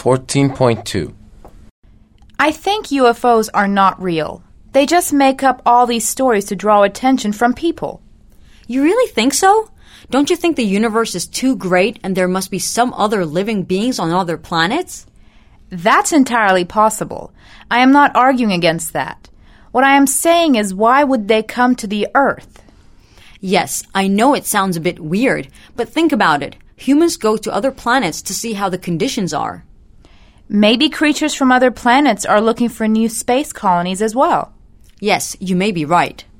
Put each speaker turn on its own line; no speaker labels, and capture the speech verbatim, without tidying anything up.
fourteen point two.
I think U F Os are not real. They just make up all these stories to draw attention from people.
You really think so? Don't you think the universe is too great and there must be some other living beings on other planets?
That's entirely possible. I am not arguing against that. What I am saying is, why would they come to the Earth?
Yes, I know it sounds a bit weird, but think about it. Humans go to other planets to see how the conditions are.
Maybe creatures from other planets are looking for new space colonies as well.
Yes, you may be right.